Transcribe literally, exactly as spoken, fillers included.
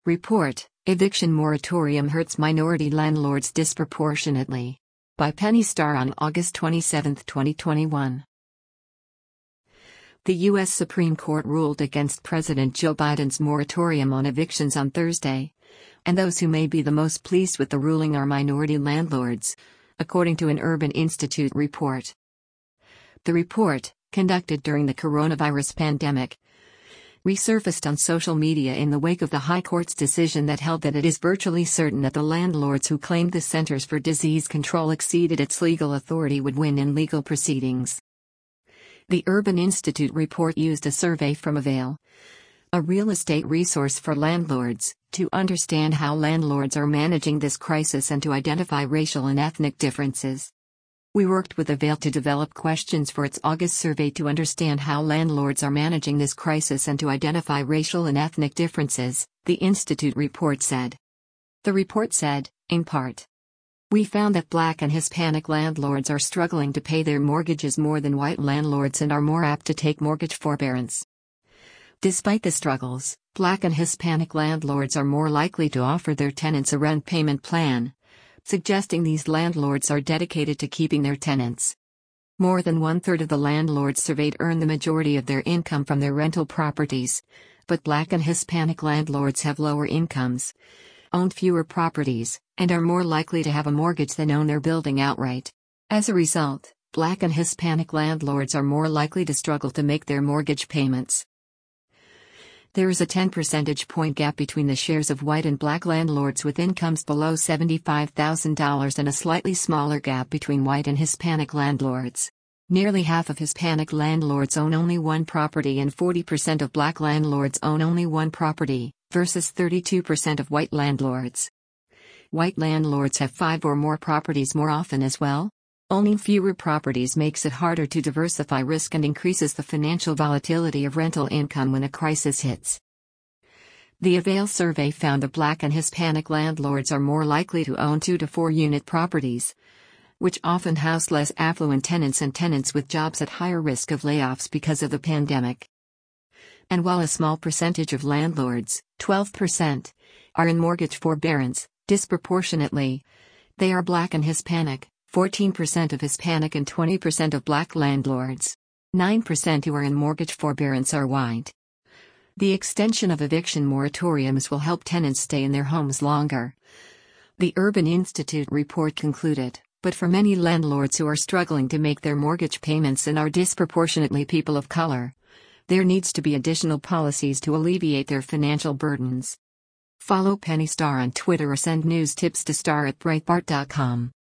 Report: Eviction Moratorium Hurts Minority Landlords Disproportionately. By Penny Starr on August twenty-seventh, twenty twenty-one. The U S Supreme Court ruled against President Joe Biden's moratorium on evictions on Thursday, and those who may be the most pleased with the ruling are minority landlords, according to an Urban Institute report. The report, conducted during the coronavirus pandemic, resurfaced on social media in the wake of the High Court's decision that held that it is virtually certain that the landlords who claimed the Centers for Disease Control exceeded its legal authority would win in legal proceedings. The Urban Institute report used a survey from Avail, a real estate resource for landlords, to understand how landlords are managing this crisis and to identify racial and ethnic differences. We worked with Avail to develop questions for its August survey to understand how landlords are managing this crisis and to identify racial and ethnic differences, the Institute report said. The report said, in part, "We found that Black and Hispanic landlords are struggling to pay their mortgages more than white landlords and are more apt to take mortgage forbearance. Despite the struggles, Black and Hispanic landlords are more likely to offer their tenants a rent payment plan, suggesting these landlords are dedicated to keeping their tenants. More than one-third of the landlords surveyed earn the majority of their income from their rental properties, but Black and Hispanic landlords have lower incomes, own fewer properties, and are more likely to have a mortgage than own their building outright. As a result, Black and Hispanic landlords are more likely to struggle to make their mortgage payments. There is a ten percentage point gap between the shares of white and Black landlords with incomes below seventy-five thousand dollars and a slightly smaller gap between white and Hispanic landlords. Nearly half of Hispanic landlords own only one property and forty percent of Black landlords own only one property, versus thirty-two percent of white landlords. White landlords have five or more properties more often as well. Owning fewer properties makes it harder to diversify risk and increases the financial volatility of rental income when a crisis hits. The Avail survey found that Black and Hispanic landlords are more likely to own two to four unit properties, which often house less affluent tenants and tenants with jobs at higher risk of layoffs because of the pandemic. And while a small percentage of landlords, twelve percent, are in mortgage forbearance, disproportionately, they are Black and Hispanic. fourteen percent of Hispanic and twenty percent of Black landlords. nine percent who are in mortgage forbearance are white. The extension of eviction moratoriums will help tenants stay in their homes longer, the Urban Institute report concluded, but for many landlords who are struggling to make their mortgage payments and are disproportionately people of color, there needs to be additional policies to alleviate their financial burdens. Follow Penny Starr on Twitter or send news tips to star at breitbart dot com.